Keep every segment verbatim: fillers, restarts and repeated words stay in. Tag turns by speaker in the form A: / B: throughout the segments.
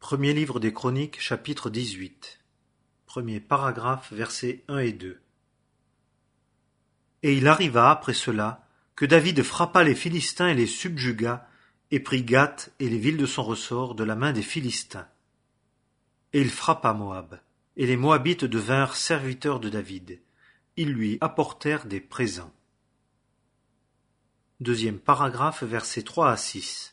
A: Premier livre des Chroniques, chapitre dix-huit. Premier paragraphe, versets un et deux. Et il arriva après cela que David frappa les Philistins et les subjugua, et prit Gath et les villes de son ressort de la main des Philistins. Et il frappa Moab, et les Moabites devinrent serviteurs de David. Ils lui apportèrent des présents. Deuxième paragraphe, versets trois à six.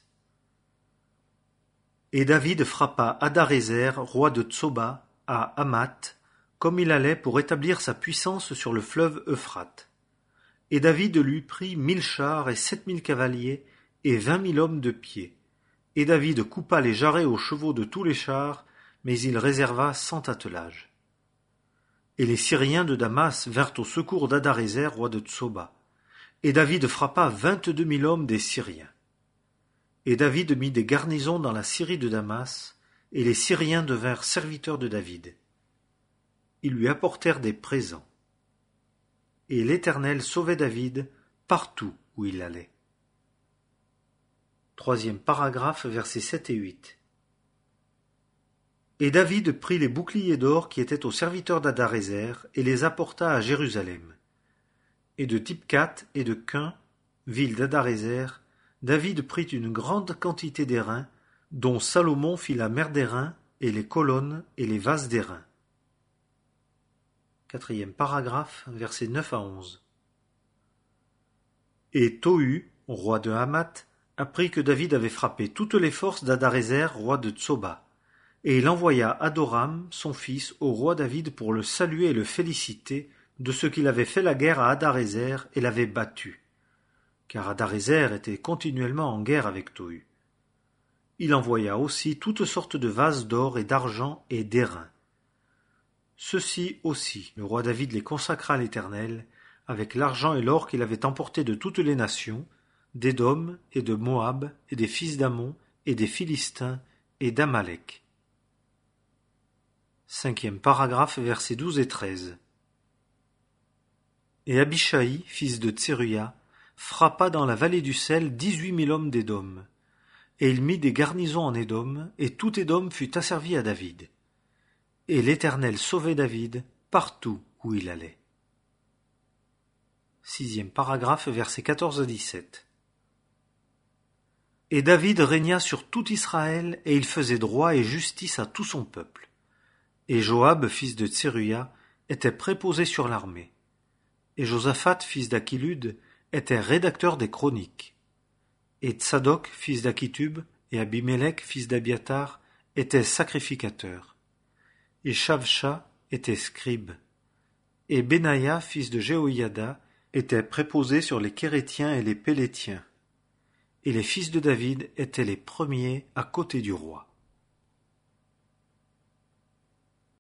A: Et David frappa Hadarézer, roi de Tsoba, à Hamath, comme il allait pour établir sa puissance sur le fleuve Euphrate. Et David lui prit mille chars et sept mille cavaliers et vingt mille hommes de pied. Et David coupa les jarrets aux chevaux de tous les chars, mais il réserva cent attelages. Et les Syriens de Damas vinrent au secours d'Hadarézer, roi de Tsoba. Et David frappa vingt-deux mille hommes des Syriens. Et David mit des garnisons dans la Syrie de Damas, et les Syriens devinrent serviteurs de David. Ils lui apportèrent des présents. Et l'Éternel sauvait David partout où il allait. Troisième paragraphe, versets sept et huit. Et David prit les boucliers d'or qui étaient aux serviteurs d'Hadarézer et les apporta à Jérusalem. Et de Tipcat et de Kun, ville d'Hadarézer, David prit une grande quantité d'airain, dont Salomon fit la mer d'airain et les colonnes et les vases d'airain. Quatrième paragraphe, versets neuf à onze. Et Tohu, roi de Hamath, apprit que David avait frappé toutes les forces d'Hadarézer, roi de Tsoba, et il envoya Adoram, son fils, au roi David pour le saluer et le féliciter de ce qu'il avait fait la guerre à Hadarézer et l'avait battu, car Hadarézer était continuellement en guerre avec Tohu. Il envoya aussi toutes sortes de vases d'or et d'argent et d'airain. Ceux-ci aussi, le roi David les consacra à l'Éternel, avec l'argent et l'or qu'il avait emporté de toutes les nations, d'Édom et de Moab, et des fils d'Ammon, et des Philistins, et d'Amalek. Cinquième paragraphe, versets douze et treize. Et Abishai, fils de Tseruya, frappa dans la vallée du sel dix-huit mille hommes d'Édom. Et il mit des garnisons en Édom, et tout Édom fut asservi à David. Et l'Éternel sauvait David partout où il allait. Sixième paragraphe, versets quatorze à dix-sept. Et David régna sur tout Israël, et il faisait droit et justice à tout son peuple. Et Joab, fils de Tseruya, était préposé sur l'armée. Et Josaphat, fils d'Achilud, était rédacteur des chroniques. Et Tsadok, fils d'Achitub, et Abimelech, fils d'Abiatar, étaient sacrificateurs. Et Shavsha était scribe. Et Benaïa, fils de Jéhoïada, était préposé sur les Kérétiens et les Pélétiens. Et les fils de David étaient les premiers à côté du roi.